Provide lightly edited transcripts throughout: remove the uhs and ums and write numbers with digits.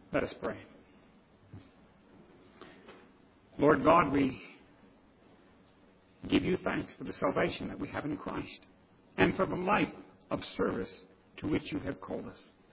Let us pray. Lord God, we give you thanks for the salvation that we have in Christ and for the life of service to which you have called us.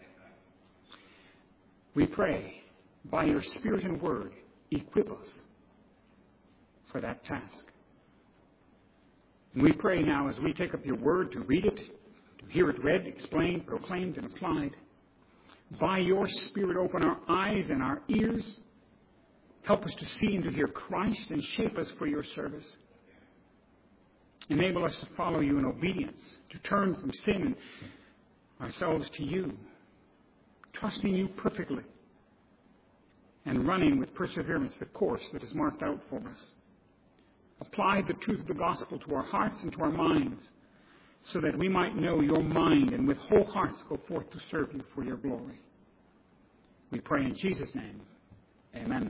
We pray, by your Spirit and Word, equip us for that task. And we pray now as we take up your Word to read it, to hear it read, explained, proclaimed, and applied. By your Spirit, open our eyes and our ears. Help us to see and to hear Christ and shape us for your service. Enable us to follow you in obedience, to turn from sin and ourselves to you, trusting you perfectly, and running with perseverance the course that is marked out for us. Apply the truth of the gospel to our hearts and to our minds, so that we might know your mind and with whole hearts go forth to serve you for your glory. We pray in Jesus' name. Amen.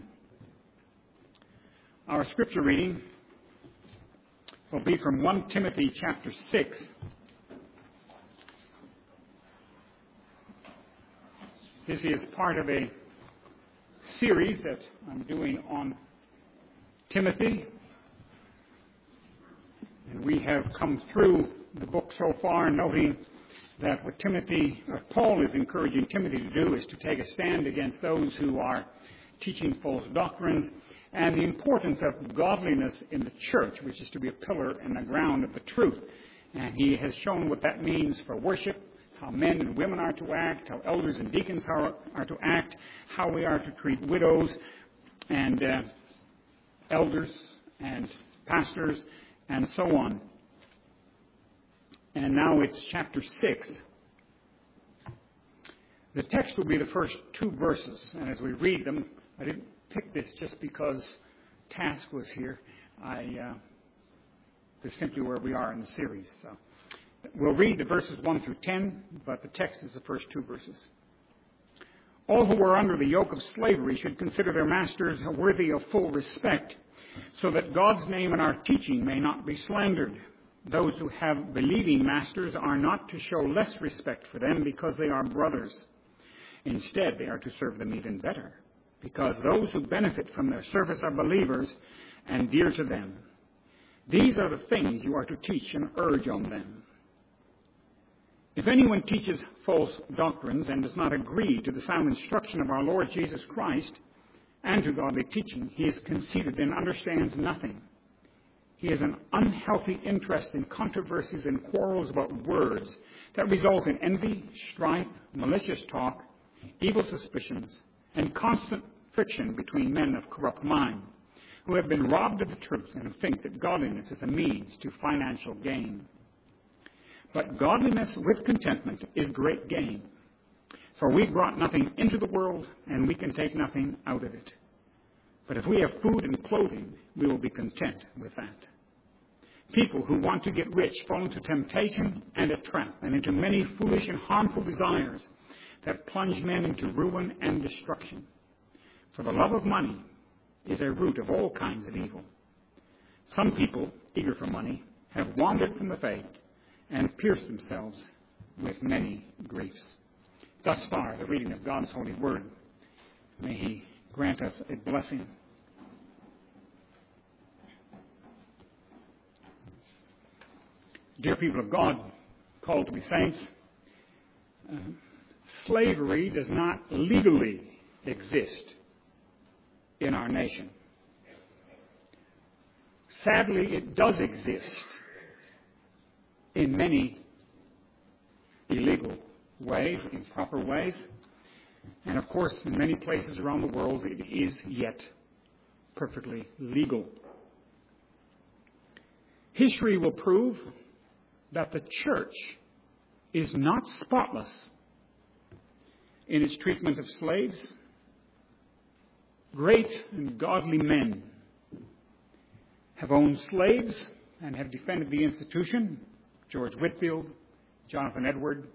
Our scripture reading will be from 1 Timothy chapter 6. This is part of a series that I'm doing on Timothy. And we have come through the book so far, noting that what Paul is encouraging Timothy to do is to take a stand against those who are teaching false doctrines, and the importance of godliness in the church, which is to be a pillar and the ground of the truth. And he has shown what that means for worship, how men and women are to act, how elders and deacons are to act, how we are to treat widows and elders and pastors, and so on. And now it's chapter 6. The text will be the first 2 verses. And as we read them, I didn't pick this just because Task was here. This is simply where we are in the series. So we'll read the verses 1 through 10, but the text is the first 2 verses. All who are under the yoke of slavery should consider their masters worthy of full respect, so that God's name and our teaching may not be slandered. Those who have believing masters are not to show less respect for them because they are brothers. Instead, they are to serve them even better, because those who benefit from their service are believers and dear to them. These are the things you are to teach and urge on them. If anyone teaches false doctrines and does not agree to the sound instruction of our Lord Jesus Christ and to godly teaching, he is conceited and understands nothing. He has an unhealthy interest in controversies and quarrels about words that result in envy, strife, malicious talk, evil suspicions, and constant friction between men of corrupt mind, who have been robbed of the truth and think that godliness is a means to financial gain. But godliness with contentment is great gain, for we brought nothing into the world, and we can take nothing out of it. But if we have food and clothing, we will be content with that. People who want to get rich fall into temptation and a trap, and into many foolish and harmful desires that plunge men into ruin and destruction. For the love of money is a root of all kinds of evil. Some people, eager for money, have wandered from the faith and pierced themselves with many griefs. Thus far, the reading of God's holy word. May he grant us a blessing. Dear people of God, called to be saints, slavery does not legally exist in our nation. Sadly, it does exist in many illegal ways, improper ways. And of course, in many places around the world, it is yet perfectly legal. History will prove that the church is not spotless in its treatment of slaves. Great and godly men have owned slaves and have defended the institution. George Whitefield, Jonathan Edward,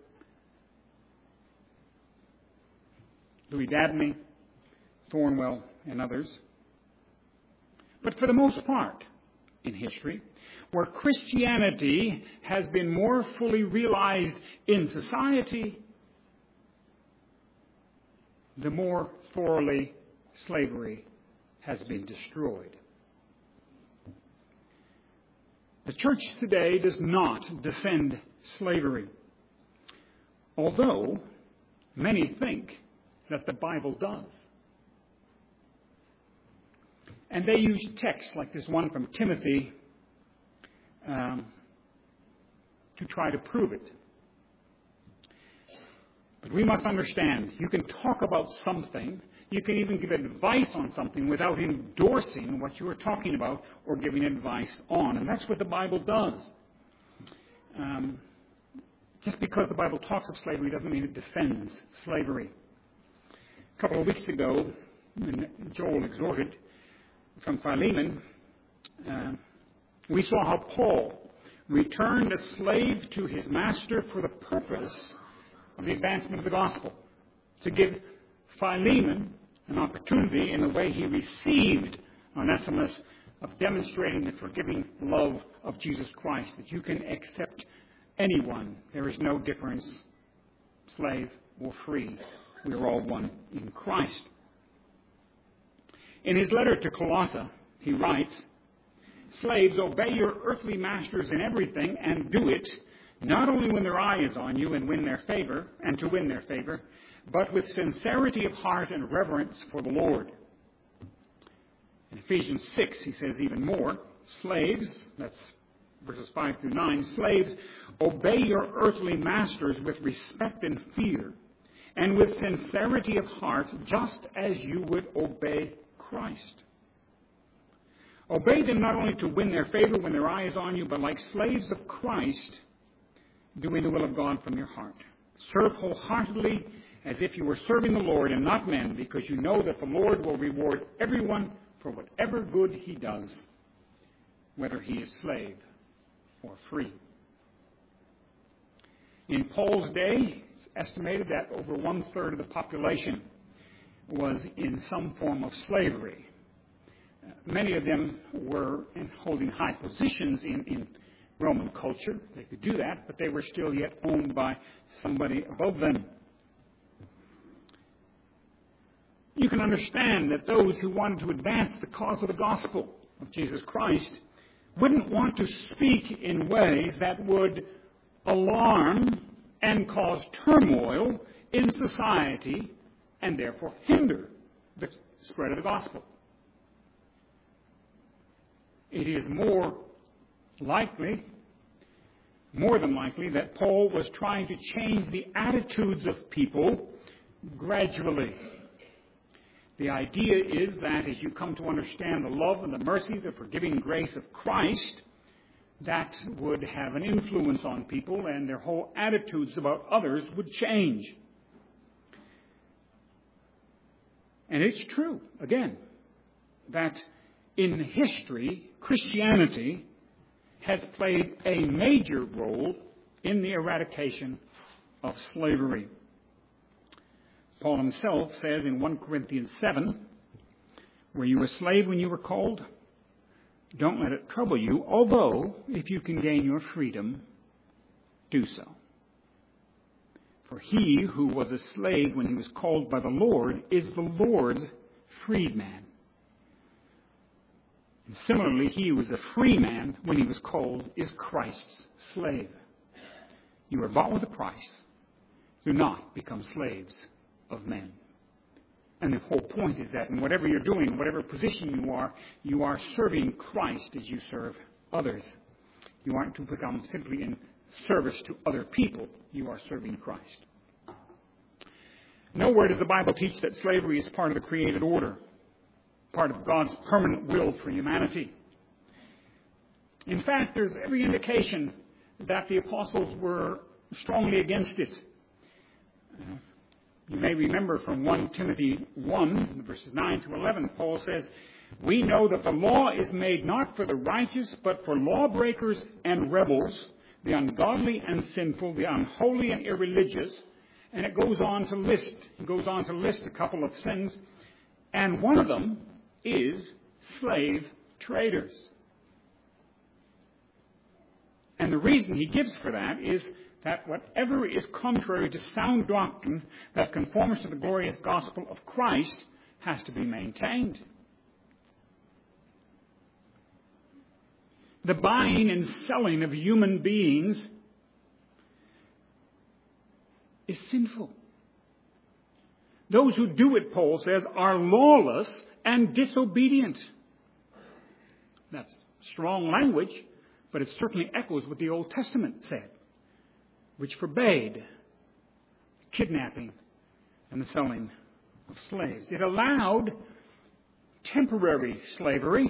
Louis Dabney, Thornwell, and others. But for the most part in history, where Christianity has been more fully realized in society, the more thoroughly slavery has been destroyed. The church today does not defend slavery, although many think that the Bible does. And they use texts like this one from Timothy to try to prove it. But we must understand, you can talk about something, you can even give advice on something without endorsing what you are talking about or giving advice on. And that's what the Bible does. Just because the Bible talks of slavery doesn't mean it defends slavery. A couple of weeks ago, when Joel exhorted from Philemon, we saw how Paul returned a slave to his master for the purpose of the advancement of the gospel, to give Philemon an opportunity in the way he received Onesimus of demonstrating the forgiving love of Jesus Christ, that you can accept anyone. There is no difference, slave or free. We are all one in Christ. In his letter to Colossae, he writes, "Slaves, obey your earthly masters in everything, and do it not only when their eye is on you and win their favor, and to win their favor, but with sincerity of heart and reverence for the Lord." In Ephesians 6, he says even more, "Slaves," that's verses 5 through 9, "Slaves, obey your earthly masters with respect and fear, and with sincerity of heart, just as you would obey Christ. Obey them not only to win their favor when their eye is on you, but like slaves of Christ, doing the will of God from your heart. Serve wholeheartedly as if you were serving the Lord and not men, because you know that the Lord will reward everyone for whatever good he does, whether he is slave or free." In Paul's day, it's estimated that over 1/3 of the population was in some form of slavery. Many of them were holding high positions in Roman culture. They could do that, but they were still yet owned by somebody above them. You can understand that those who wanted to advance the cause of the gospel of Jesus Christ wouldn't want to speak in ways that would alarm and cause turmoil in society and therefore hinder the spread of the gospel. It is more than likely, that Paul was trying to change the attitudes of people gradually. The idea is that as you come to understand the love and the mercy, the forgiving grace of Christ, that would have an influence on people and their whole attitudes about others would change. And it's true, again, that in history, Christianity has played a major role in the eradication of slavery. Paul himself says in 1 Corinthians 7, "Were you a slave when you were called? Don't let it trouble you, although if you can gain your freedom, do so. For he who was a slave when he was called by the Lord is the Lord's freedman. And similarly, he who was a free man when he was called is Christ's slave. You are bought with a price. Do not become slaves of men." And the whole point is that in whatever you're doing, whatever position you are serving Christ as you serve others. You aren't to become simply in service to other people. You are serving Christ. Nowhere does the Bible teach that slavery is part of the created order, part of God's permanent will for humanity. In fact, there's every indication that the apostles were strongly against it. You may remember from 1 Timothy 1, verses 9 to 11, Paul says, "We know that the law is made not for the righteous, but for lawbreakers and rebels, the ungodly and sinful, the unholy and irreligious." And it goes on to list a couple of sins. And one of them is slave traders. And the reason he gives for that is that whatever is contrary to sound doctrine that conforms to the glorious gospel of Christ has to be maintained. The buying and selling of human beings is sinful. Those who do it, Paul says, are lawless and disobedient. That's strong language, but it certainly echoes what the Old Testament said, which forbade kidnapping and the selling of slaves. It allowed temporary slavery,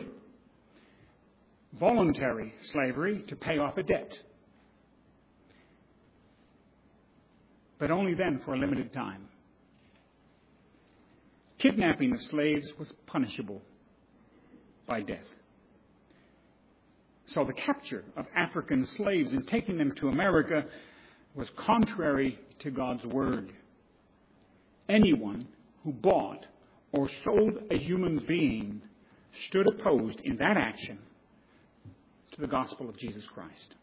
voluntary slavery, to pay off a debt. But only then for a limited time. Kidnapping of slaves was punishable by death. So the capture of African slaves and taking them to America was contrary to God's word. Anyone who bought or sold a human being stood opposed in that action to the gospel of Jesus Christ.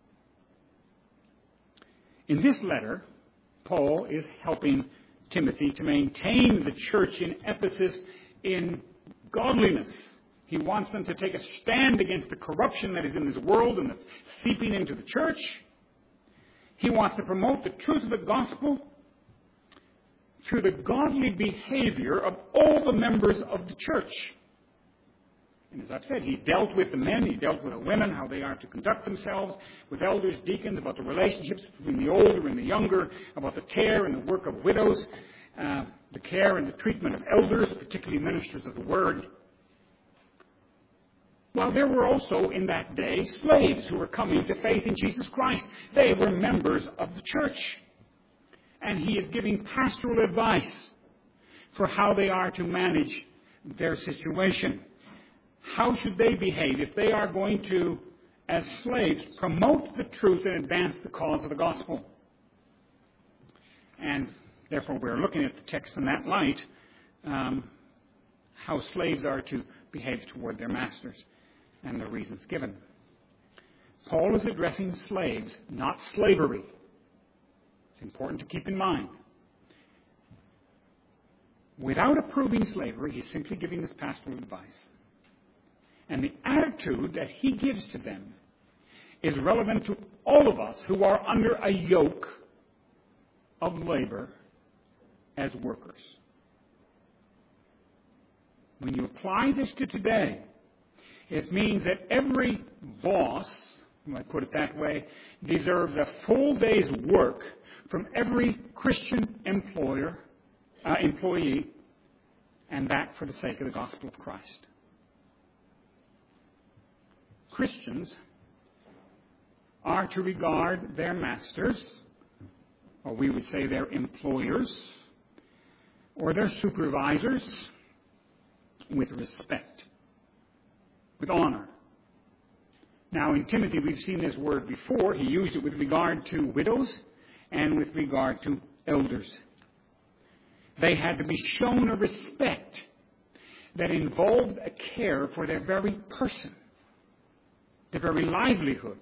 In this letter, Paul is helping Timothy to maintain the church in Ephesus in godliness. He wants them to take a stand against the corruption that is in this world and that's seeping into the church. He wants to promote the truth of the gospel through the godly behavior of all the members of the church. And as I've said, he's dealt with the men, he's dealt with the women, how they are to conduct themselves, with elders, deacons, about the relationships between the older and the younger, about the care and the work of widows, the care and the treatment of elders, particularly ministers of the word. Well, there were also in that day slaves who were coming to faith in Jesus Christ. They were members of the church. And he is giving pastoral advice for how they are to manage their situation. How should they behave if they are going to, as slaves, promote the truth and advance the cause of the gospel? And therefore we're looking at the text in that light, how slaves are to behave toward their masters and the reasons given. Paul is addressing slaves, not slavery. It's important to keep in mind. Without approving slavery, he's simply giving this pastoral advice. And the attitude that he gives to them is relevant to all of us who are under a yoke of labor as workers. When you apply this to today, it means that every boss, if I put it that way, deserves a full day's work from every Christian employee, and that for the sake of the gospel of Christ. Christians are to regard their masters, or we would say their employers, or their supervisors, with respect, with honor. Now, in Timothy, we've seen this word before. He used it with regard to widows and with regard to elders. They had to be shown a respect that involved a care for their very person, their very livelihood.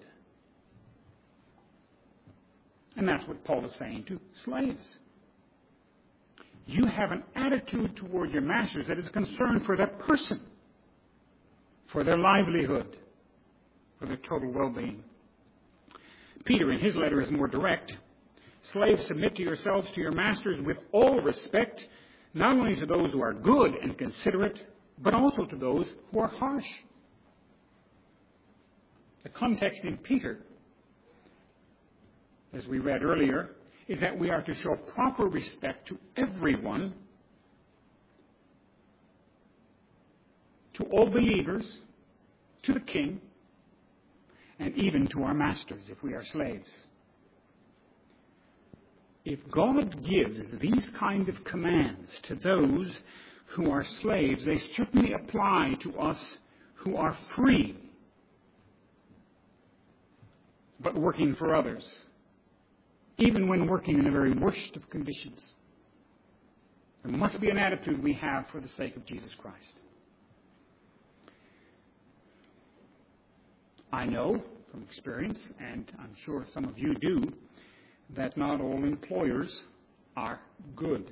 And that's what Paul is saying to slaves. You have an attitude toward your masters that is concerned for their person, for their livelihood, for their total well-being. Peter, in his letter, is more direct. Slaves, submit to yourselves to your masters with all respect, not only to those who are good and considerate, but also to those who are harsh. The context in Peter, as we read earlier, is that we are to show proper respect to everyone, to all believers, to the king, and even to our masters if we are slaves. If God gives these kind of commands to those who are slaves, they certainly apply to us who are free, but working for others, even when working in the very worst of conditions. There must be an attitude we have for the sake of Jesus Christ. I know from experience, and I'm sure some of you do, that not all employers are good.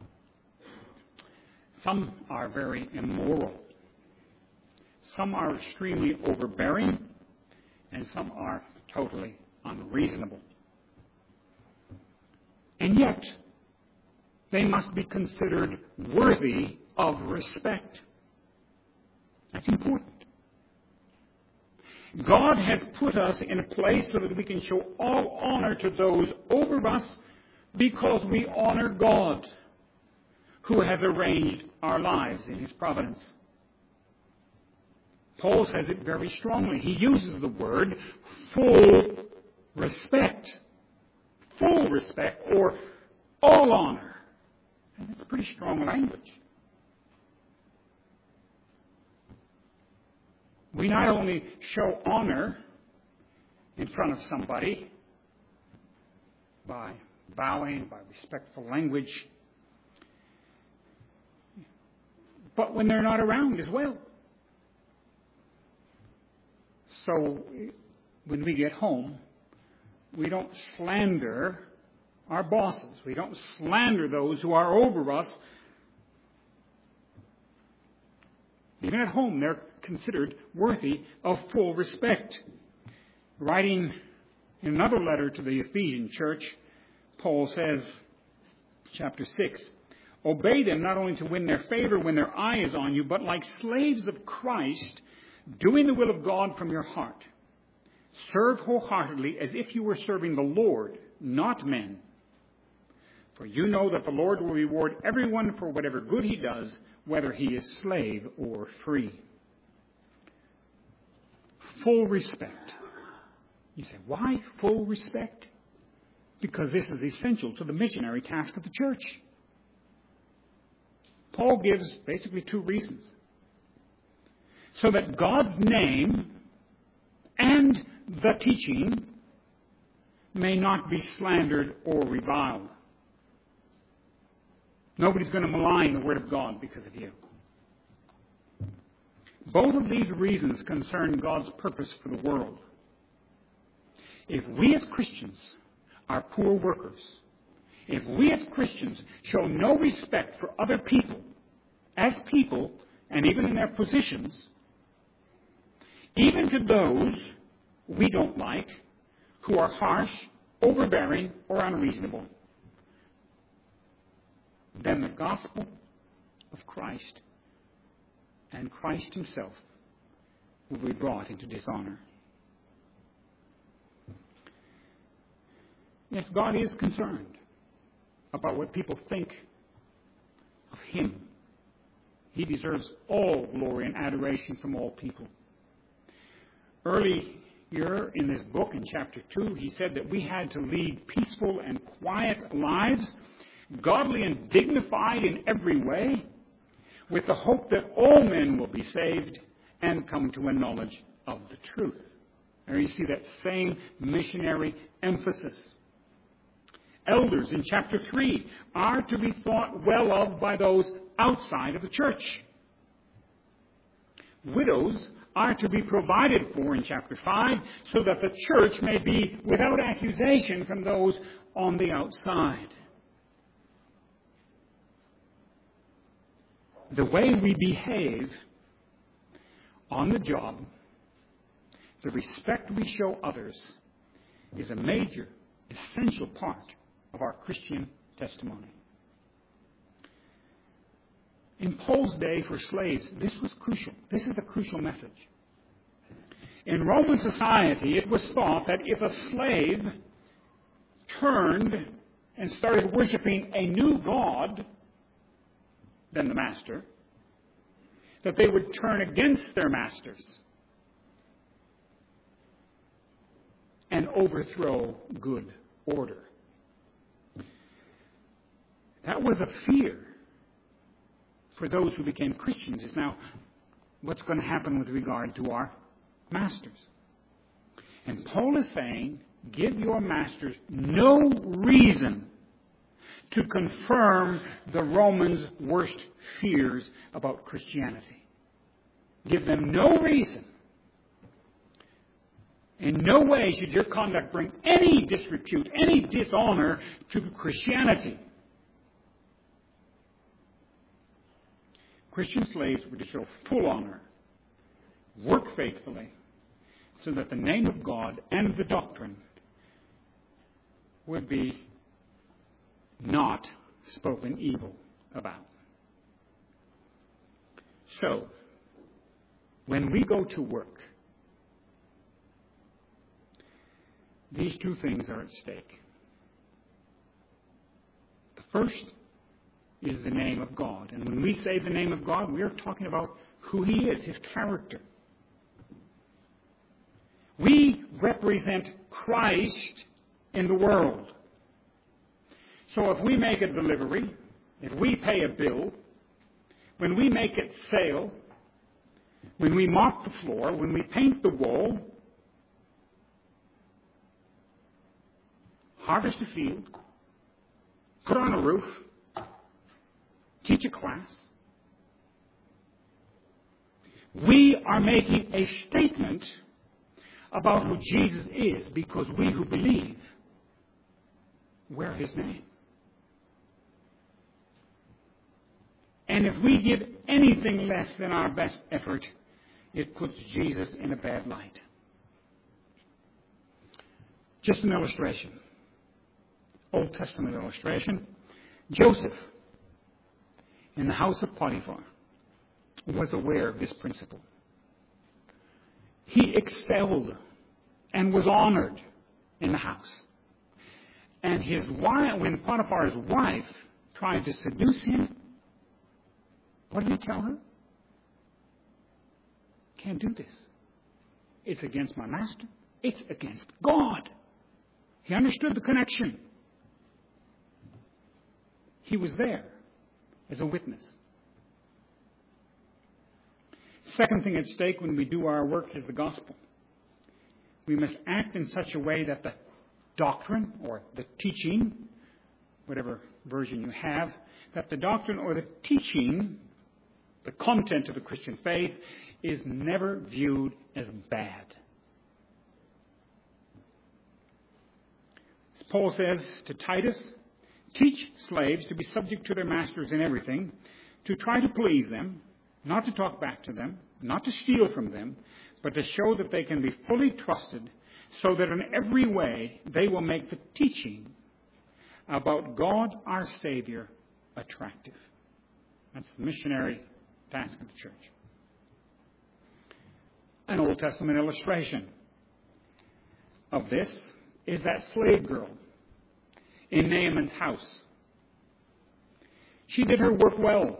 Some are very immoral. Some are extremely overbearing, and some are totally unreasonable. And yet, they must be considered worthy of respect. That's important. God has put us in a place so that we can show all honor to those over us because we honor God, who has arranged our lives in His providence. Paul says it very strongly. He uses the word full respect. Full respect, or all honor. And it's pretty strong language. We not only show honor in front of somebody by bowing, by respectful language, but when they're not around as well. So when we get home, we don't slander our bosses. We don't slander those who are over us. Even at home, they're considered worthy of full respect. Writing in another letter to the Ephesian church, Paul says, chapter 6, obey them not only to win their favor when their eye is on you, but like slaves of Christ, doing the will of God from your heart. Serve wholeheartedly as if you were serving the Lord, not men. For you know that the Lord will reward everyone for whatever good he does, whether he is slave or free. Full respect. You say, why full respect? Because this is essential to the missionary task of the church. Paul gives basically two reasons. So that God's name and the teaching may not be slandered or reviled. Nobody's going to malign the Word of God because of you. Both of these reasons concern God's purpose for the world. If we as Christians are poor workers, if we as Christians show no respect for other people, as people, and even in their positions, even to those we don't like, who are harsh, overbearing, or unreasonable, then the gospel of Christ and Christ himself will be brought into dishonor. Yes, God is concerned about what people think of him. He deserves all glory and adoration from all people. Earlier in this book, in chapter 2, he said that we had to lead peaceful and quiet lives, godly and dignified in every way, with the hope that all men will be saved and come to a knowledge of the truth. There you see that same missionary emphasis. Elders in chapter 3 are to be thought well of by those outside of the church. Widows are to be provided for in chapter 5 so that the church may be without accusation from those on the outside. The way we behave on the job, the respect we show others, is a major, essential part of our Christian testimony. In Paul's day for slaves, this was crucial. This is a crucial message. In Roman society, it was thought that if a slave turned and started worshiping a new god than the master, that they would turn against their masters and overthrow good order. That was a fear for those who became Christians. Is now what's going to happen with regard to our masters. And Paul is saying, give your masters no reason to confirm the Romans' worst fears about Christianity. Give them no reason In no way should your conduct bring any disrepute, any dishonor to Christianity. Christian slaves were to show full honor, work faithfully, so that the name of God and the doctrine would be not spoken evil about. So, when we go to work, these two things are at stake. The first is the name of God. And when we say the name of God, we are talking about who He is, His character. We represent Christ in the world. So if we make a delivery, if we pay a bill, when we make a sale, when we mop the floor, when we paint the wall, harvest a field, put on a roof, teach a class, we are making a statement about who Jesus is, because we who believe wear His name. And if we give anything less than our best effort, it puts Jesus in a bad light. Just an illustration. Old Testament illustration. Joseph, in the house of Potiphar, was aware of this principle. He excelled and was honored in the house. And his wife, when Potiphar's wife tried to seduce him, what did he tell her? Can't do this. It's against my master. It's against God. He understood the connection. He was there as a witness. Second thing at stake when we do our work is the gospel. We must act in such a way that the doctrine or the teaching, whatever version you have, that the doctrine or the teaching, the content of the Christian faith, is never viewed as bad. As Paul says to Titus, teach slaves to be subject to their masters in everything, to try to please them, not to talk back to them, not to steal from them, but to show that they can be fully trusted, so that in every way they will make the teaching about God our Savior attractive. That's the missionary task of the church. An Old Testament illustration of this is that slave girl in Naaman's house. She did her work well.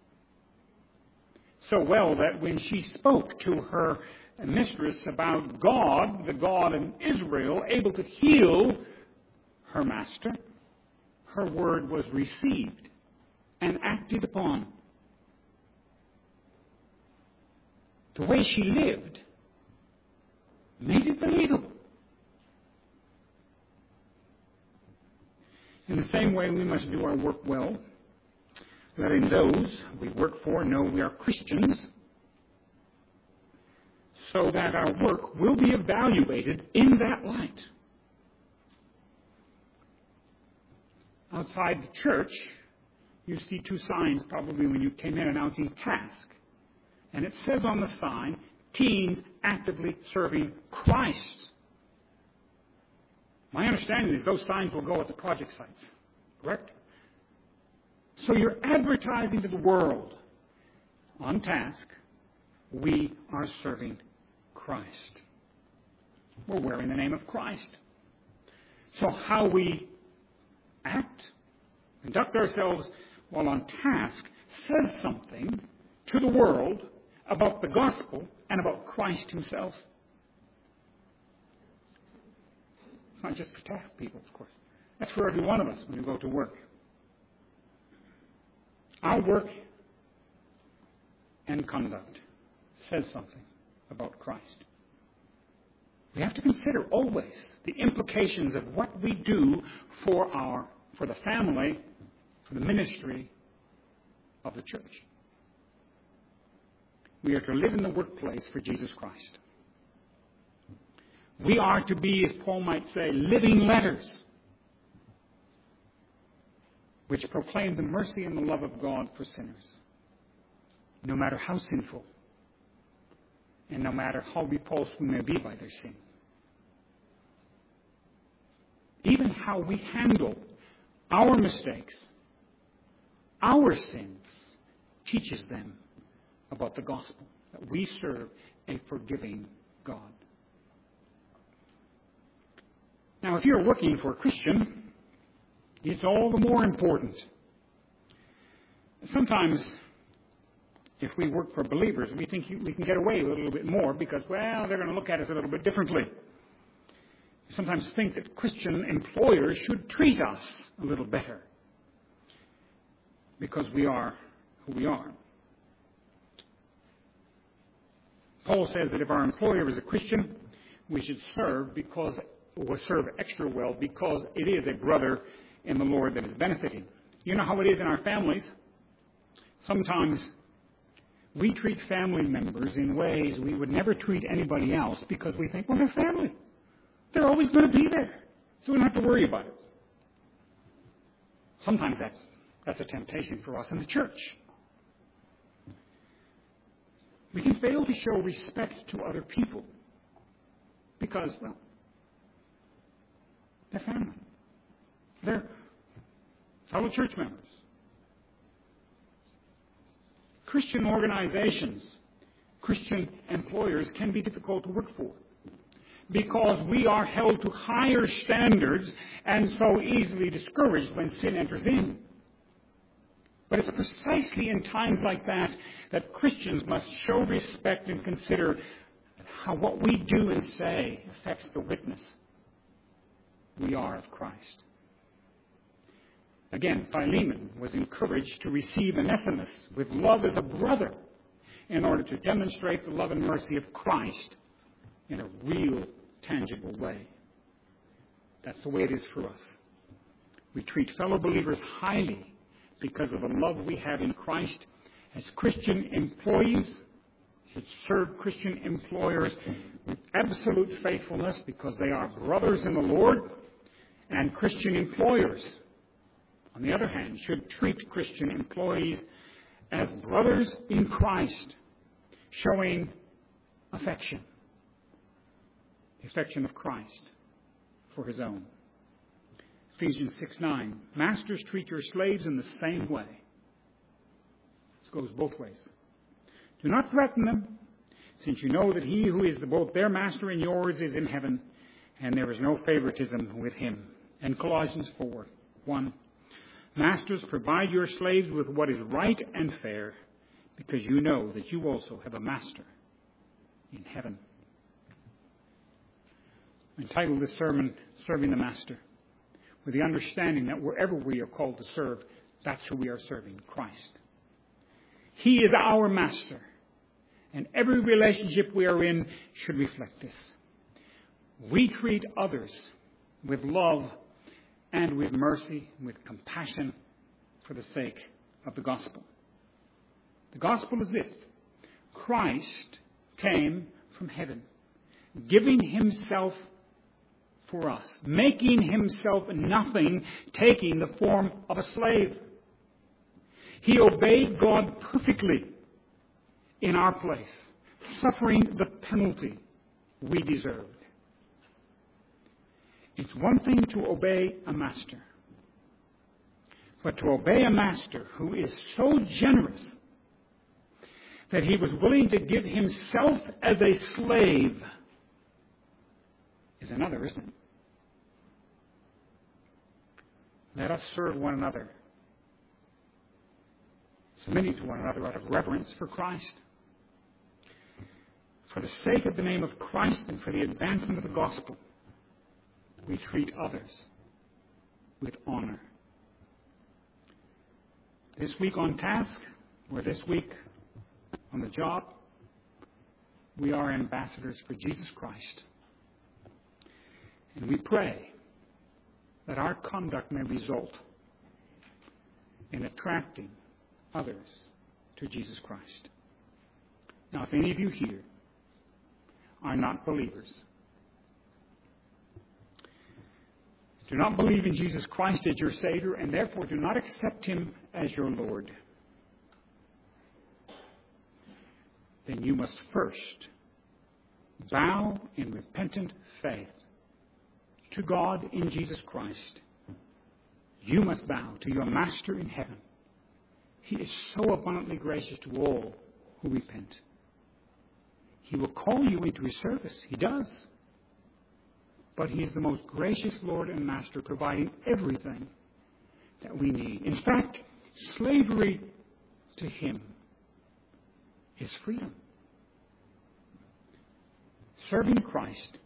So well that when she spoke to her mistress about God, the God in Israel, able to heal her master, her word was received and acted upon. The way she lived made it believable. In the same way, we must do our work well, letting those we work for know we are Christians, so that our work will be evaluated in that light. Outside the church, you see two signs probably when you came in announcing task. And it says on the sign, teens actively serving Christ. My understanding is those signs will go at the project sites. Correct? So you're advertising to the world, on task, we are serving Christ. We're wearing the name of Christ. So how we act, conduct ourselves while on task, says something to the world about the gospel and about Christ Himself. It's not just for task people, of course. That's for every one of us when we go to work. Our work and conduct says something about Christ. We have to consider always the implications of what we do for the family, for the ministry of the church. We are to live in the workplace for Jesus Christ. We are to be, as Paul might say, living letters, which proclaim the mercy and the love of God for sinners, no matter how sinful and no matter how repulsed we may be by their sin. Even how we handle our mistakes, our sins, teaches them about the gospel, that we serve a forgiving God. Now, if you're working for a Christian, it's all the more important. Sometimes, if we work for believers, we think we can get away with a little bit more because, well, they're going to look at us a little bit differently. We sometimes think that Christian employers should treat us a little better because we are who we are. Paul says that if our employer is a Christian, we should serve extra well because it is a brother in the Lord that is benefiting. You know how it is in our families. Sometimes we treat family members in ways we would never treat anybody else because we think, well, they're family. They're always going to be there, so we don't have to worry about it. Sometimes that's a temptation for us in the church. We can fail to show respect to other people because, well, they're family. They're fellow church members. Christian organizations, Christian employers can be difficult to work for because we are held to higher standards and so easily discouraged when sin enters in. But it's precisely in times like that that Christians must show respect and consider how what we do and say affects the witness we are of Christ. Again, Philemon was encouraged to receive Onesimus with love as a brother in order to demonstrate the love and mercy of Christ in a real, tangible way. That's the way it is for us. We treat fellow believers highly because of the love we have in Christ. As Christian employees, should serve Christian employers with absolute faithfulness because they are brothers in the Lord. And Christian employers, on the other hand, should treat Christian employees as brothers in Christ, showing affection, the affection of Christ for his own. Ephesians 6:9, masters, treat your slaves in the same way. This goes both ways. Do not threaten them, since you know that he who is both their master and yours is in heaven, and there is no favoritism with him. And Colossians 4:1, masters, provide your slaves with what is right and fair, because you know that you also have a master in heaven. I entitled this sermon, Serving the Master, with the understanding that wherever we are called to serve, that's who we are serving, Christ. He is our master, and every relationship we are in should reflect this. We treat others with love and with mercy, with compassion, for the sake of the gospel. The gospel is this: Christ came from heaven, giving himself for us, making himself nothing, taking the form of a slave. He obeyed God perfectly in our place, suffering the penalty we deserved. It's one thing to obey a master, but to obey a master who is so generous that he was willing to give himself as a slave is another, isn't it? Let us serve one another, submitting to one another out of reverence for Christ. For the sake of the name of Christ and for the advancement of the gospel, we treat others with honor. This week on task, or this week on the job, we are ambassadors for Jesus Christ. And we pray that our conduct may result in attracting others to Jesus Christ. Now, if any of you here are not believers, do not believe in Jesus Christ as your Savior, and therefore do not accept Him as your Lord, then you must first bow in repentant faith to God in Jesus Christ. You must bow to your Master in heaven. He is so abundantly gracious to all who repent. He will call you into His service. He does. But He is the most gracious Lord and Master, providing everything that we need. In fact, slavery to Him is freedom. Serving Christ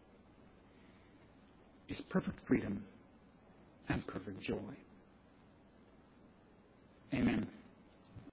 is perfect freedom and perfect joy. Amen.